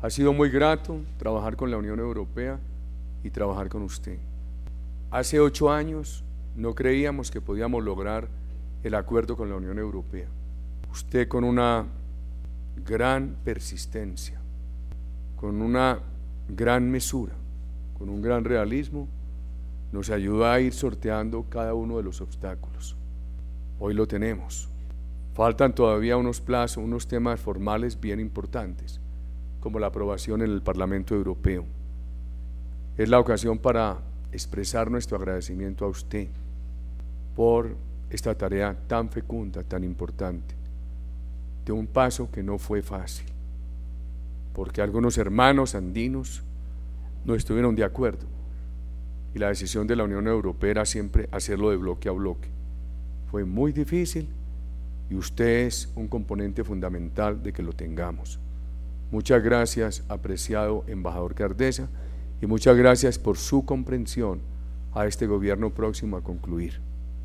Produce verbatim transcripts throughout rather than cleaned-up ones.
Ha sido muy grato trabajar con la Unión Europea y trabajar con usted. Hace ocho años no creíamos que podíamos lograr el acuerdo con la Unión Europea. Usted, con una gran persistencia, con una gran mesura, con un gran realismo, nos ayudó a ir sorteando cada uno de los obstáculos. Hoy lo tenemos. Faltan todavía unos plazos, unos temas formales bien importantes, como la aprobación en el Parlamento Europeo. Es la ocasión para expresar nuestro agradecimiento a usted por esta tarea tan fecunda, tan importante, de un paso que no fue fácil, porque algunos hermanos andinos no estuvieron de acuerdo y la decisión de la Unión Europea era siempre hacerlo de bloque a bloque. Fue muy difícil y usted es un componente fundamental de que lo tengamos. Muchas gracias, apreciado embajador Cardesa, y muchas gracias por su comprensión a este gobierno próximo a concluir.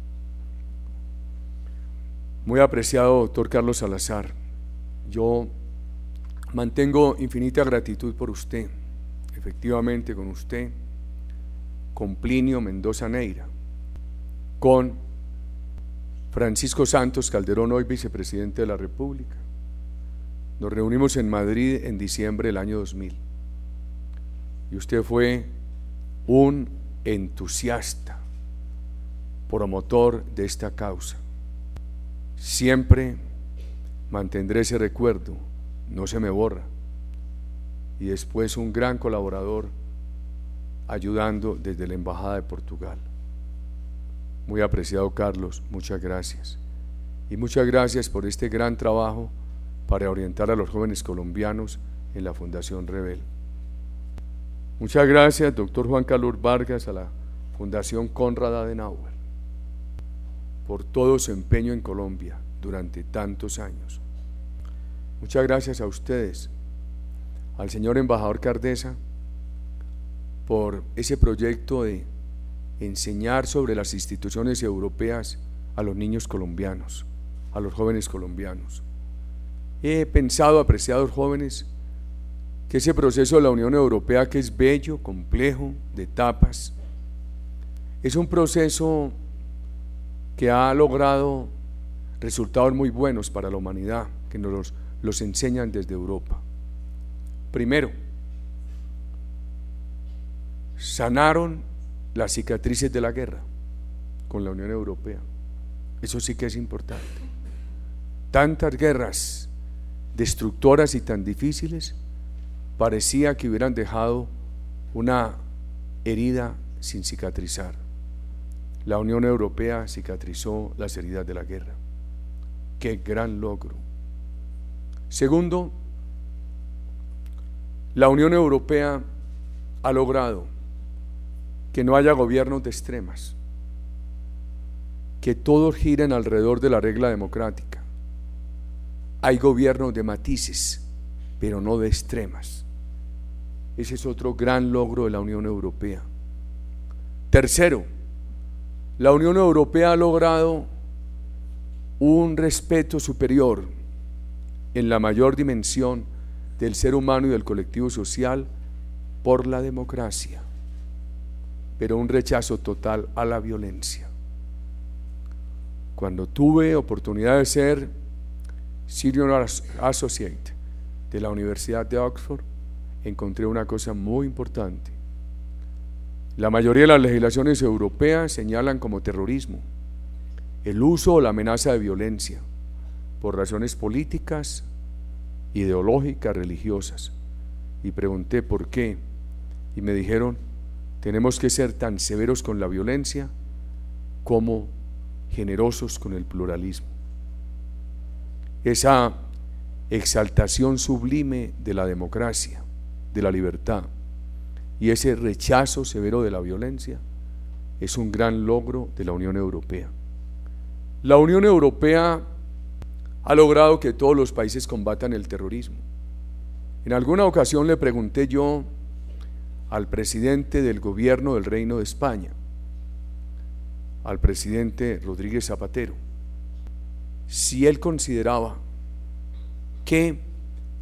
Muy apreciado doctor Carlos Salazar, yo mantengo infinita gratitud por usted, efectivamente con usted, con Plinio Mendoza Neira, con Francisco Santos Calderón, hoy vicepresidente de la República. Nos reunimos en Madrid en diciembre del año dos mil y usted fue un entusiasta, promotor de esta causa. Siempre mantendré ese recuerdo, no se me borra, y después un gran colaborador ayudando desde la Embajada de Portugal. Muy apreciado Carlos, muchas gracias, y muchas gracias por este gran trabajo para orientar a los jóvenes colombianos en la Fundación Rebel. Muchas gracias, doctor Juan Carlos Vargas, a la Fundación Konrad Adenauer, por todo su empeño en Colombia durante tantos años. Muchas gracias a ustedes, al señor embajador Cardesa, por ese proyecto de enseñar sobre las instituciones europeas a los niños colombianos, a los jóvenes colombianos. He pensado, apreciados jóvenes, que ese proceso de la Unión Europea, que es bello, complejo, de etapas, es un proceso que ha logrado resultados muy buenos para la humanidad, que nos los, los enseñan desde Europa. Primero, sanaron las cicatrices de la guerra con la Unión Europea. Eso sí que es importante. Tantas guerras destructoras y tan difíciles parecía que hubieran dejado una herida sin cicatrizar. La Unión Europea cicatrizó las heridas de la guerra. ¡Qué gran logro! Segundo, la Unión Europea ha logrado que no haya gobiernos de extremas, que todos giren alrededor de la regla democrática. Hay gobiernos de matices, pero no de extremas. Ese es otro gran logro de la Unión Europea. Tercero, la Unión Europea ha logrado un respeto superior en la mayor dimensión del ser humano y del colectivo social por la democracia, pero un rechazo total a la violencia. Cuando tuve oportunidad de ser Senior Associate de la Universidad de Oxford, encontré una cosa muy importante. La mayoría de las legislaciones europeas señalan como terrorismo el uso o la amenaza de violencia por razones políticas, ideológicas, religiosas. Y pregunté por qué, y me dijeron: tenemos que ser tan severos con la violencia como generosos con el pluralismo. Esa exaltación sublime de la democracia, de la libertad, y ese rechazo severo de la violencia es un gran logro de la Unión Europea. La Unión Europea ha logrado que todos los países combatan el terrorismo. En alguna ocasión le pregunté yo al presidente del gobierno del Reino de España, al presidente Rodríguez Zapatero, si él consideraba que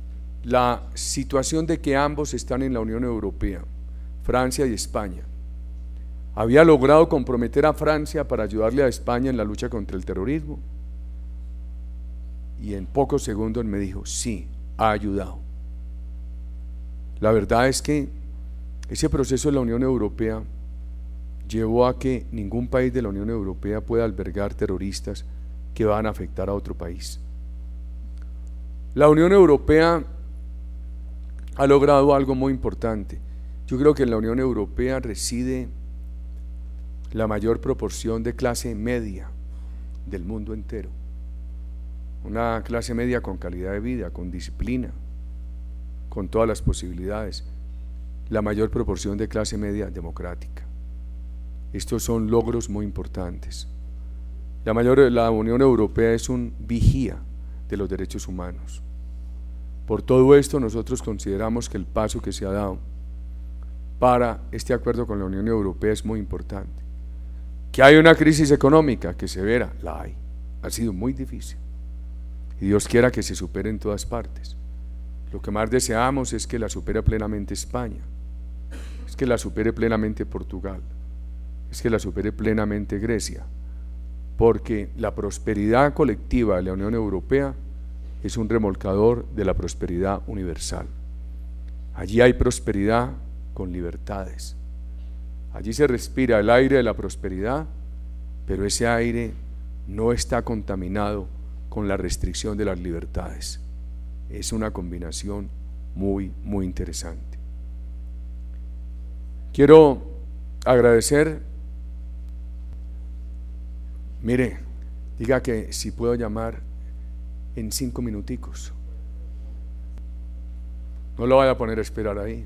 la situación de que ambos están en la Unión Europea, Francia y España. Había logrado comprometer a Francia para ayudarle a España en la lucha contra el terrorismo. Y en pocos segundos me dijo, sí, ha ayudado. La verdad es que ese proceso de la Unión Europea llevó a que ningún país de la Unión Europea pueda albergar terroristas que van a afectar a otro país. La Unión Europea ha logrado algo muy importante. Yo creo que en la Unión Europea reside la mayor proporción de clase media del mundo entero. Una clase media con calidad de vida, con disciplina, con todas las posibilidades. La mayor proporción de clase media democrática. Estos son logros muy importantes. La, mayor, la Unión Europea es un vigía de los derechos humanos. Por todo esto, nosotros consideramos que el paso que se ha dado para este acuerdo con la Unión Europea es muy importante. Que hay una crisis económica que severa, la hay, ha sido muy difícil. Y Dios quiera que se supere en todas partes. Lo que más deseamos es que la supere plenamente España, es que la supere plenamente Portugal, es que la supere plenamente Grecia, porque la prosperidad colectiva de la Unión Europea es un remolcador de la prosperidad universal. Allí hay prosperidad con libertades. Allí se respira el aire de la prosperidad, pero ese aire no está contaminado con la restricción de las libertades. Es una combinación muy, muy interesante. Quiero agradecer, mire, diga que si puedo llamar en cinco minuticos. No lo vaya a poner a esperar ahí.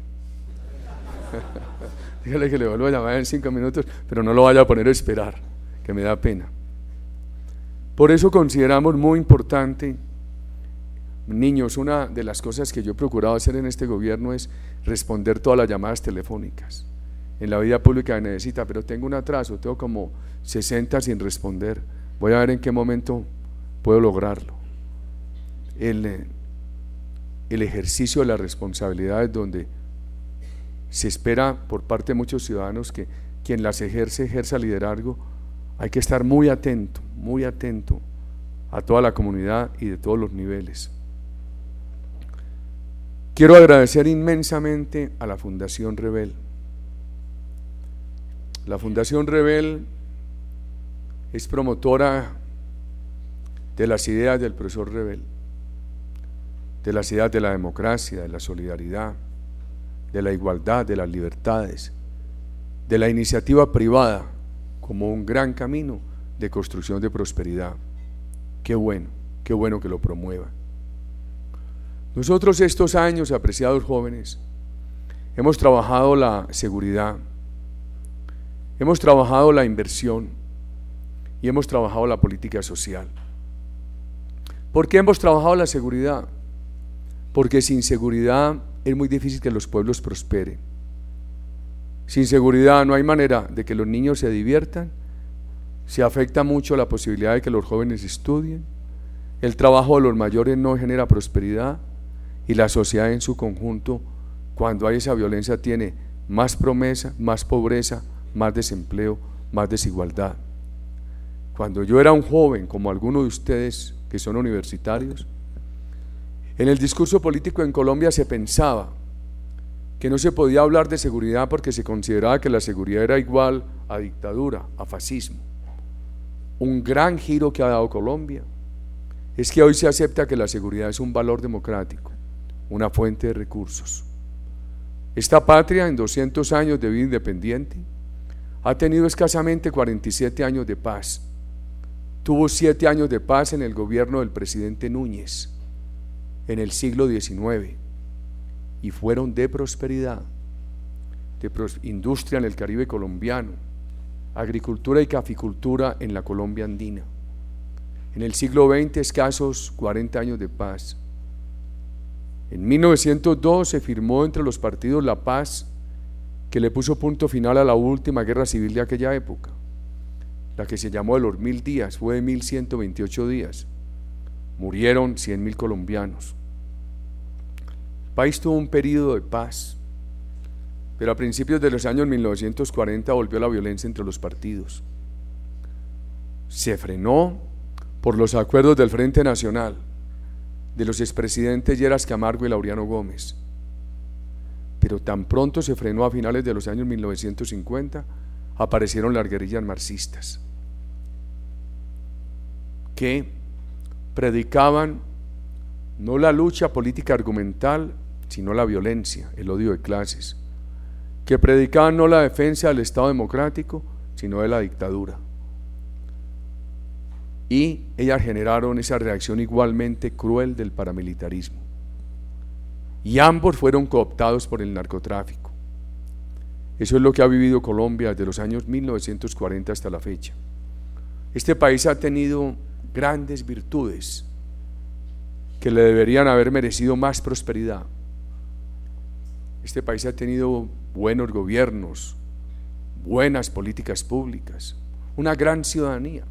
Dígale que le vuelvo a llamar en cinco minutos, pero no lo vaya a poner a esperar, que me da pena. Por eso consideramos muy importante, niños, una de las cosas que yo he procurado hacer en este gobierno es responder todas las llamadas telefónicas. En la vida pública se necesita, pero tengo un atraso, tengo como sesenta sin responder. Voy a ver en qué momento puedo lograrlo. El, el ejercicio de las responsabilidades donde se espera por parte de muchos ciudadanos que quien las ejerce, ejerza liderazgo, hay que estar muy atento, muy atento a toda la comunidad y de todos los niveles. Quiero agradecer inmensamente a la Fundación Rebel. La Fundación Rebel es promotora de las ideas del profesor Rebel, de las ideas de la democracia, de la solidaridad, de la igualdad, de las libertades, de la iniciativa privada como un gran camino de construcción de prosperidad. Qué bueno, qué bueno que lo promueva. Nosotros estos años, apreciados jóvenes, hemos trabajado la seguridad, hemos trabajado la inversión y hemos trabajado la política social. ¿Por qué hemos trabajado la seguridad? Porque sin seguridad es muy difícil que los pueblos prosperen. Sin seguridad no hay manera de que los niños se diviertan, se afecta mucho la posibilidad de que los jóvenes estudien, el trabajo de los mayores no genera prosperidad y la sociedad en su conjunto, cuando hay esa violencia, tiene más promesa, más pobreza, más desempleo, más desigualdad. Cuando yo era un joven, como algunos de ustedes que son universitarios, en el discurso político en Colombia se pensaba que no se podía hablar de seguridad porque se consideraba que la seguridad era igual a dictadura, a fascismo. Un gran giro que ha dado Colombia es que hoy se acepta que la seguridad es un valor democrático, una fuente de recursos. Esta patria, en doscientos años de vida independiente, ha tenido escasamente cuarenta y siete años de paz. Tuvo siete años de paz en el gobierno del presidente Núñez, en el siglo diecinueve, y fueron de prosperidad, de pros- industria en el Caribe colombiano, agricultura y caficultura en la Colombia andina. En el siglo veinte, escasos cuarenta años de paz. En mil novecientos dos se firmó entre los partidos la paz que le puso punto final a la última guerra civil de aquella época, la que se llamó de los mil días, fue de mil ciento veintiocho días. Murieron cien mil colombianos. El país tuvo un periodo de paz, pero a principios de los años mil novecientos cuarenta volvió la violencia entre los partidos. Se frenó por los acuerdos del Frente Nacional, de los expresidentes Lleras Camargo y Laureano Gómez. Pero tan pronto se frenó a finales de los años mil novecientos cincuenta, aparecieron las guerrillas marxistas, que predicaban no la lucha política argumental, sino la violencia, el odio de clases, que predicaban no la defensa del Estado democrático, sino de la dictadura. Y ellas generaron esa reacción igualmente cruel del paramilitarismo. Y ambos fueron cooptados por el narcotráfico. Eso es lo que ha vivido Colombia desde los años mil novecientos cuarenta hasta la fecha. Este país ha tenido grandes virtudes que le deberían haber merecido más prosperidad. Este país ha tenido buenos gobiernos, buenas políticas públicas, una gran ciudadanía.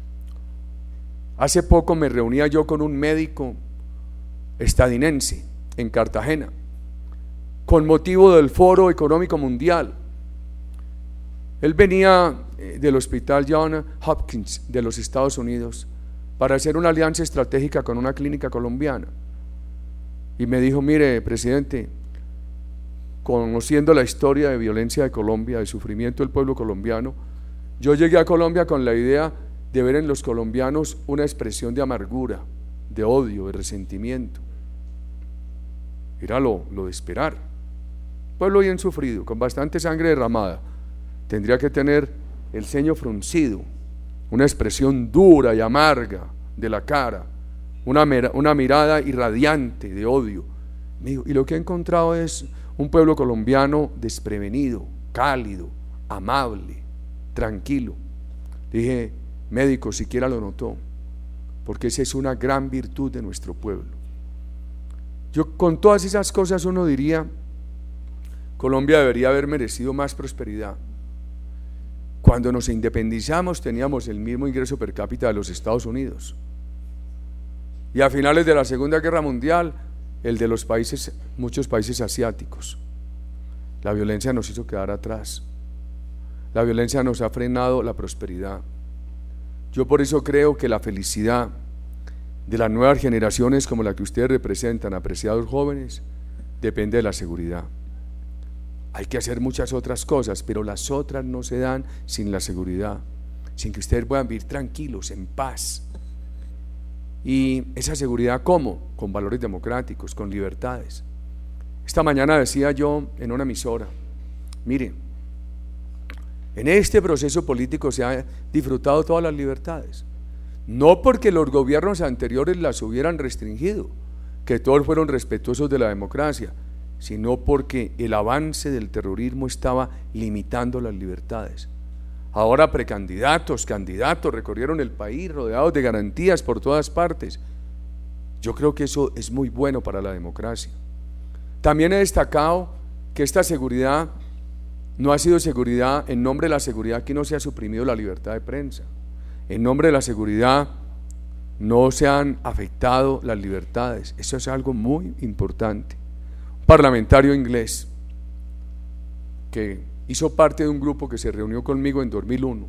Hace poco me reunía yo con un médico estadounidense en Cartagena, con motivo del Foro Económico Mundial. Él venía del Hospital Johns Hopkins de los Estados Unidos para hacer una alianza estratégica con una clínica colombiana. Y me dijo: mire, presidente, conociendo la historia de violencia de Colombia, de sufrimiento del pueblo colombiano, yo llegué a Colombia con la idea de ver en los colombianos una expresión de amargura, de odio, de resentimiento. Era lo, lo de esperar. Pueblo bien sufrido, con bastante sangre derramada, tendría que tener el ceño fruncido, una expresión dura y amarga de la cara, una, una mirada irradiante de odio. Y lo que he encontrado es un pueblo colombiano desprevenido, cálido, amable, tranquilo. Dije: médico, siquiera lo notó, porque esa es una gran virtud de nuestro pueblo. Yo, con todas esas cosas, uno diría: Colombia debería haber merecido más prosperidad. Cuando nos independizamos teníamos el mismo ingreso per cápita de los Estados Unidos, y a finales de la Segunda Guerra Mundial el de los países, muchos países asiáticos. La violencia nos hizo quedar atrás, la violencia nos ha frenado la prosperidad. Yo por eso creo que la felicidad de las nuevas generaciones como la que ustedes representan, apreciados jóvenes, depende de la seguridad. Hay que hacer muchas otras cosas, pero las otras no se dan sin la seguridad, sin que ustedes puedan vivir tranquilos, en paz. Y esa seguridad, ¿cómo? Con valores democráticos, con libertades. Esta mañana decía yo en una emisora: miren, en este proceso político se han disfrutado todas las libertades, no porque los gobiernos anteriores las hubieran restringido, que todos fueron respetuosos de la democracia, sino porque el avance del terrorismo estaba limitando las libertades. Ahora precandidatos, candidatos recorrieron el país rodeados de garantías por todas partes. Yo creo que eso es muy bueno para la democracia. También he destacado que esta seguridad no ha sido seguridad en nombre de la seguridad, que no se ha suprimido la libertad de prensa. En nombre de la seguridad no se han afectado las libertades. Eso es algo muy importante. Un parlamentario inglés que hizo parte de un grupo que se reunió conmigo en dos mil uno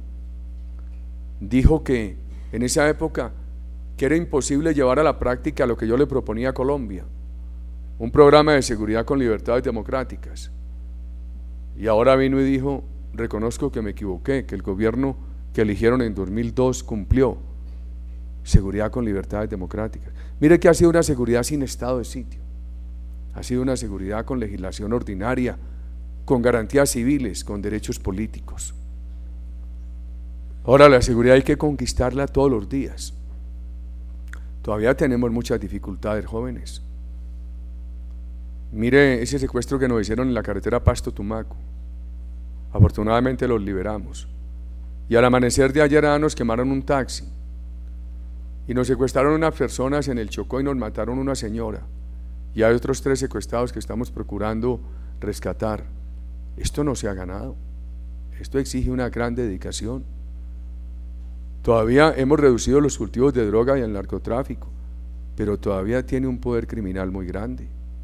dijo que en esa época que era imposible llevar a la práctica lo que yo le proponía a Colombia, un programa de seguridad con libertades democráticas. Y ahora vino y dijo: reconozco que me equivoqué, que el gobierno que eligieron en dos mil dos cumplió. Seguridad con libertades democráticas. Mire que ha sido una seguridad sin estado de sitio, ha sido una seguridad con legislación ordinaria, con garantías civiles, con derechos políticos. Ahora la seguridad hay que conquistarla todos los días. Todavía tenemos muchas dificultades, jóvenes. Mire ese secuestro que nos hicieron en la carretera Pasto-Tumaco. Afortunadamente los liberamos. Y al amanecer de ayer nos quemaron un taxi y nos secuestraron unas personas en el Chocó y nos mataron una señora. Y hay otros tres secuestrados que estamos procurando rescatar. Esto no se ha ganado. Esto exige una gran dedicación. Todavía hemos reducido los cultivos de droga y el narcotráfico, pero todavía tiene un poder criminal muy grande.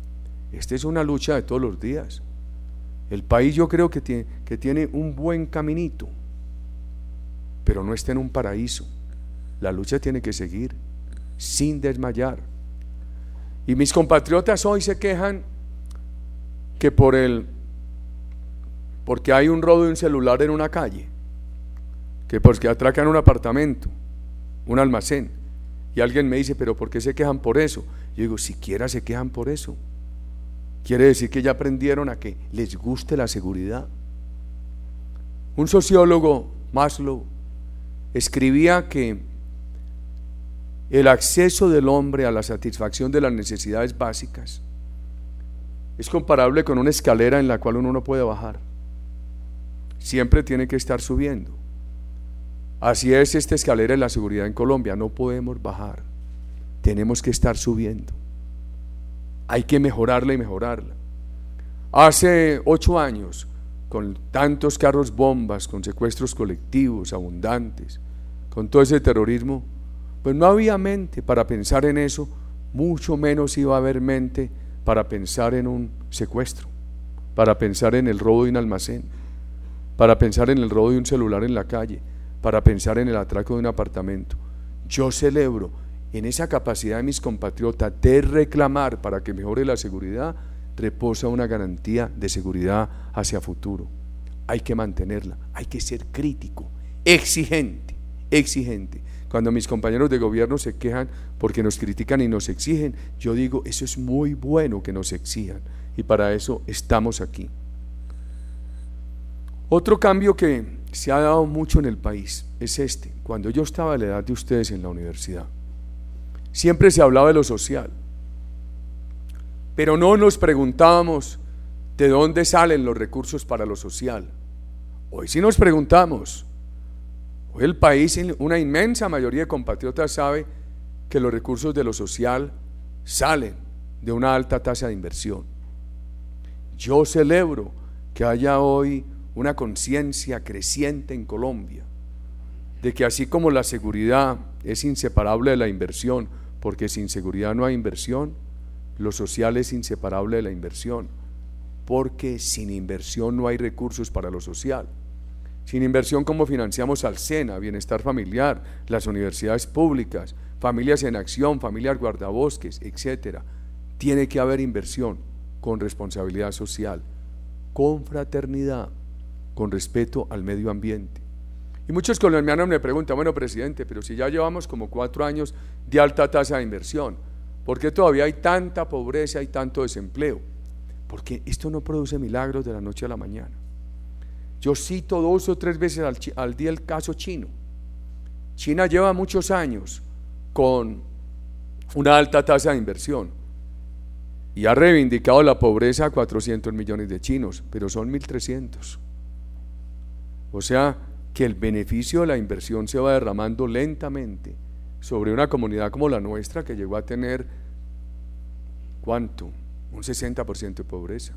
Esta es una lucha de todos los días. El país yo creo que tiene, que tiene un buen caminito, pero no está en un paraíso. La lucha tiene que seguir sin desmayar. Y mis compatriotas hoy se quejan que por el porque hay un robo de un celular en una calle, que porque atracan un apartamento, un almacén, y alguien me dice, pero ¿por qué se quejan por eso? Yo digo, siquiera se quejan por eso. Quiere decir que ya aprendieron a que les guste la seguridad. Un sociólogo, Maslow, escribía que el acceso del hombre a la satisfacción de las necesidades básicas es comparable con una escalera en la cual uno no puede bajar. Siempre tiene que estar subiendo. Así es esta escalera en la seguridad en Colombia. No podemos bajar, tenemos que estar subiendo. Hay que mejorarla y mejorarla. Hace ocho años, con tantos carros bombas, con secuestros colectivos abundantes, con todo ese terrorismo, pues no había mente para pensar en eso, mucho menos iba a haber mente para pensar en un secuestro, para pensar en el robo de un almacén, para pensar en el robo de un celular en la calle, para pensar en el atraco de un apartamento. Yo celebro en esa capacidad de mis compatriotas de reclamar para que mejore la seguridad, reposa una garantía de seguridad hacia futuro. Hay que mantenerla, hay que ser crítico, exigente, exigente. Cuando mis compañeros de gobierno se quejan porque nos critican y nos exigen, yo digo, eso es muy bueno que nos exijan, y para eso estamos aquí. Otro cambio que se ha dado mucho en el país es este. Cuando yo estaba a la edad de ustedes en la universidad, siempre se hablaba de lo social, pero no nos preguntábamos de dónde salen los recursos para lo social. Hoy sí nos preguntamos. Hoy el país, una inmensa mayoría de compatriotas sabe que los recursos de lo social salen de una alta tasa de inversión. Yo celebro que haya hoy una conciencia creciente en Colombia de que así como la seguridad es inseparable de la inversión, porque sin seguridad no hay inversión, lo social es inseparable de la inversión, porque sin inversión no hay recursos para lo social. Sin inversión, ¿cómo financiamos al SENA, Bienestar Familiar, las universidades públicas, Familias en Acción, Familias Guardabosques, etcétera? Tiene que haber inversión con responsabilidad social, con fraternidad, con respeto al medio ambiente. Y muchos colombianos me preguntan, bueno, presidente, pero si ya llevamos como cuatro años de alta tasa de inversión, ¿por qué todavía hay tanta pobreza y tanto desempleo? Porque esto no produce milagros de la noche a la mañana. Yo cito dos o tres veces al, al día el caso chino. China lleva muchos años con una alta tasa de inversión y ha reivindicado la pobreza a cuatrocientos millones de chinos, pero son mil trescientos. O sea, que el beneficio de la inversión se va derramando lentamente sobre una comunidad como la nuestra, que llegó a tener, ¿cuánto? Un sesenta por ciento de pobreza.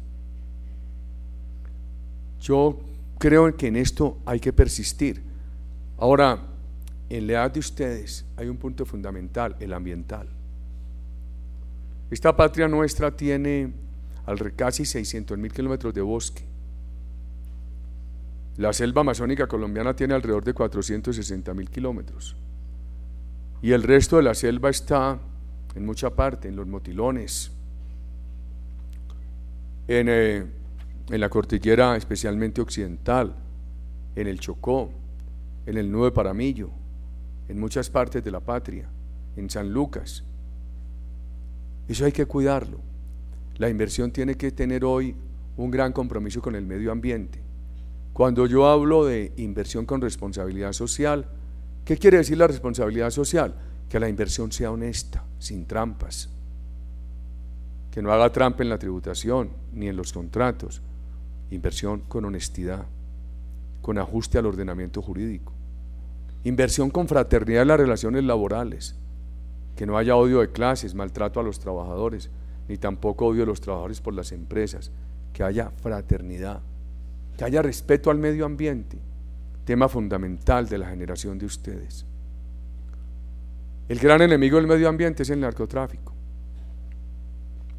Yo creo que en esto hay que persistir. Ahora, en la edad de ustedes hay un punto fundamental, el ambiental. Esta patria nuestra tiene casi seiscientos mil kilómetros de bosque. La selva amazónica colombiana tiene alrededor de cuatrocientos sesenta mil kilómetros. Y el resto de la selva está en mucha parte, en los motilones, en, eh, en la cordillera especialmente occidental, en el Chocó, en el Nudo de Paramillo, en muchas partes de la patria, en San Lucas. Eso hay que cuidarlo. La inversión tiene que tener hoy un gran compromiso con el medio ambiente. Cuando yo hablo de inversión con responsabilidad social, ¿qué quiere decir la responsabilidad social? Que la inversión sea honesta, sin trampas, que no haga trampa en la tributación ni en los contratos. Inversión con honestidad, con ajuste al ordenamiento jurídico. Inversión con fraternidad en las relaciones laborales, que no haya odio de clases, maltrato a los trabajadores, ni tampoco odio de los trabajadores por las empresas, que haya fraternidad, que haya respeto al medio ambiente, tema fundamental de la generación de ustedes. El gran enemigo del medio ambiente es el narcotráfico.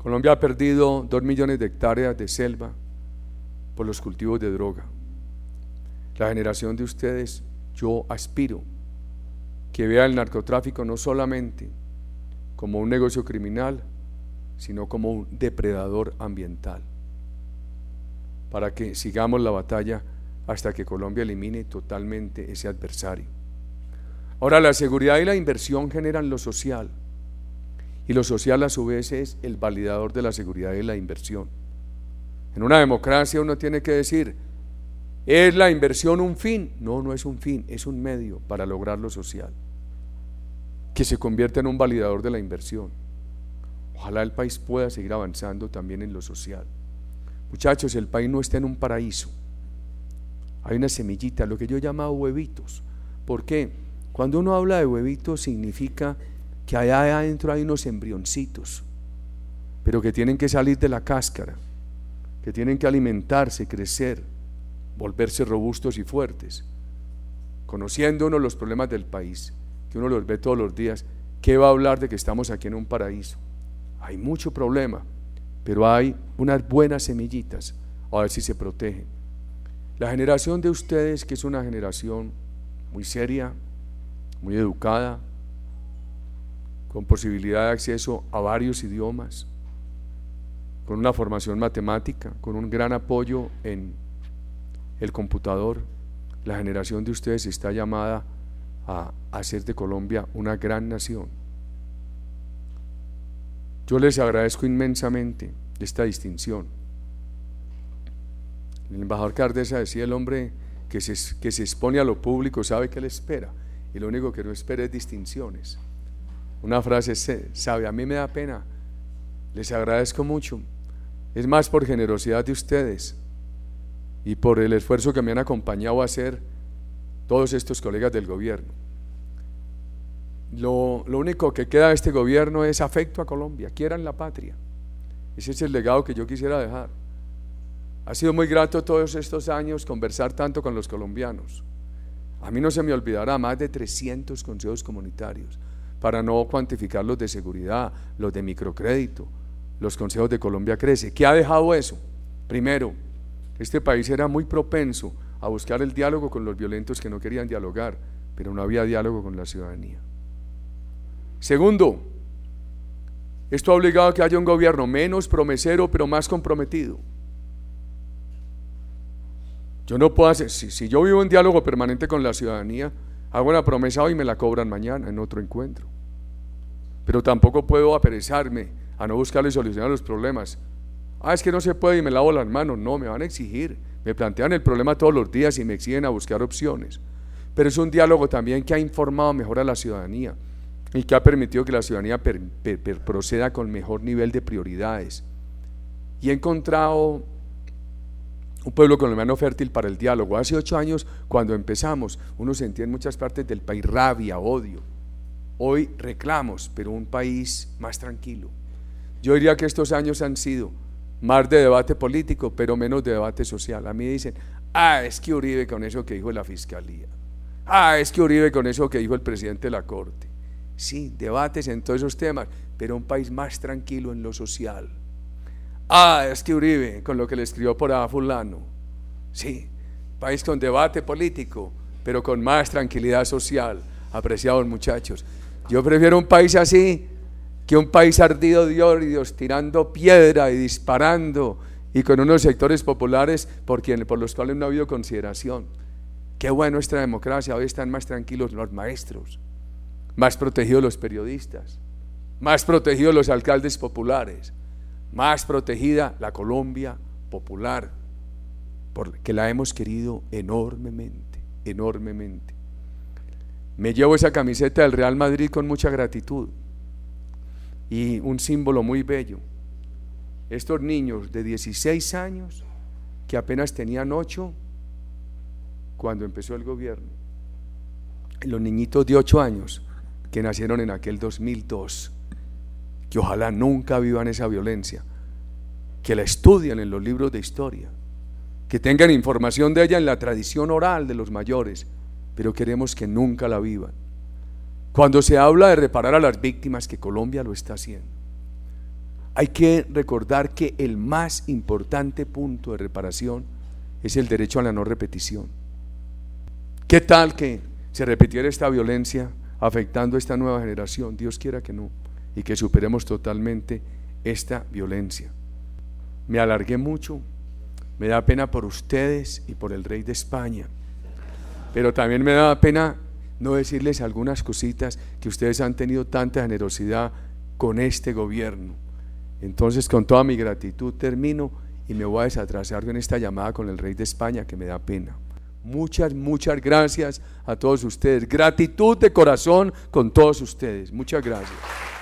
Colombia ha perdido dos millones de hectáreas de selva por los cultivos de droga. La generación de ustedes, yo aspiro que vea el narcotráfico no solamente como un negocio criminal, sino como un depredador ambiental, para que sigamos la batalla hasta que Colombia elimine totalmente ese adversario. Ahora, la seguridad y la inversión generan lo social, y lo social a su vez es el validador de la seguridad y la inversión. En una democracia uno tiene que decir, ¿es la inversión un fin? No, no es un fin, es un medio para lograr lo social, que se convierta en un validador de la inversión. Ojalá el país pueda seguir avanzando también en lo social. Muchachos, el país no está en un paraíso. Hay una semillita, lo que yo llamo huevitos. ¿Por qué? Cuando uno habla de huevitos significa que allá adentro hay unos embrioncitos, pero que tienen que salir de la cáscara, que tienen que alimentarse, crecer, volverse robustos y fuertes. Conociendo uno los problemas del país, que uno los ve todos los días, ¿qué va a hablar de que estamos aquí en un paraíso? Hay mucho problema, pero hay unas buenas semillitas, a ver si se protegen. La generación de ustedes, que es una generación muy seria, muy educada, con posibilidad de acceso a varios idiomas, con una formación matemática, con un gran apoyo en el computador, la generación de ustedes está llamada a hacer de Colombia una gran nación. Yo les agradezco inmensamente esta distinción. El embajador Cardesa decía, el hombre que se, que se expone a lo público sabe que le espera, y lo único que no espera es distinciones. Una frase sabe, a mí me da pena, les agradezco mucho, es más por generosidad de ustedes y por el esfuerzo que me han acompañado a hacer todos estos colegas del gobierno. Lo, lo único que queda de este gobierno es afecto a Colombia, quieran la patria. Ese es el legado que yo quisiera dejar. Ha sido muy grato todos estos años conversar tanto con los colombianos. A mí no se me olvidará más de trescientos consejos comunitarios, para no cuantificar los de seguridad, los de microcrédito, los consejos de Colombia Crece. ¿Qué ha dejado eso? Primero, este país era muy propenso a buscar el diálogo con los violentos que no querían dialogar, pero no había diálogo con la ciudadanía. Segundo, esto ha obligado a que haya un gobierno menos promesero, pero más comprometido. Yo no puedo hacer, si, si yo vivo en diálogo permanente con la ciudadanía, hago una promesa hoy y me la cobran mañana en otro encuentro. Pero tampoco puedo aperezarme a no buscarle solucionar los problemas. Ah, es que no se puede y me lavo las manos. No, me van a exigir, me plantean el problema todos los días y me exigen a buscar opciones. Pero es un diálogo también que ha informado mejor a la ciudadanía y que ha permitido que la ciudadanía per, per, per proceda con mejor nivel de prioridades. Y he encontrado un pueblo colombiano fértil para el diálogo. Hace ocho años, cuando empezamos, uno sentía en muchas partes del país rabia, odio. Hoy reclamos, pero un país más tranquilo. Yo diría que estos años han sido más de debate político, pero menos de debate social. A mí dicen, ah, es que Uribe con eso que dijo la Fiscalía. Ah, es que Uribe con eso que dijo el presidente de la Corte. Sí, debates en todos esos temas, pero un país más tranquilo en lo social. Ah, es que Uribe con lo que le escribió por a fulano. Sí, país con debate político, pero con más tranquilidad social. Apreciados muchachos, yo prefiero un país así que un país ardido de odios, tirando piedra y disparando, y con unos sectores populares por, quien, por los cuales no ha habido consideración. Qué bueno nuestra democracia, hoy están más tranquilos los maestros, más protegidos los periodistas, más protegidos los alcaldes populares, más protegida la Colombia popular, porque la hemos querido enormemente, enormemente. Me llevo esa camiseta del Real Madrid con mucha gratitud y un símbolo muy bello. Estos niños de dieciséis años que apenas tenían ocho cuando empezó el gobierno, los niñitos de ocho años que nacieron en aquel dos mil dos, que ojalá nunca vivan esa violencia, que la estudien en los libros de historia, que tengan información de ella en la tradición oral de los mayores, pero queremos que nunca la vivan. Cuando se habla de reparar a las víctimas, que Colombia lo está haciendo. Hay que recordar que el más importante punto de reparación es el derecho a la no repetición. ¿Qué tal que se repitiera esta violencia afectando a esta nueva generación? Dios quiera que no, y que superemos totalmente esta violencia. Me alargué mucho, me da pena por ustedes y por el rey de España, pero también me da pena no decirles algunas cositas que ustedes han tenido tanta generosidad con este gobierno. Entonces, con toda mi gratitud termino y me voy a desatrasar en esta llamada con el rey de España, que me da pena. Muchas, muchas gracias a todos ustedes. Gratitud de corazón con todos ustedes. Muchas gracias.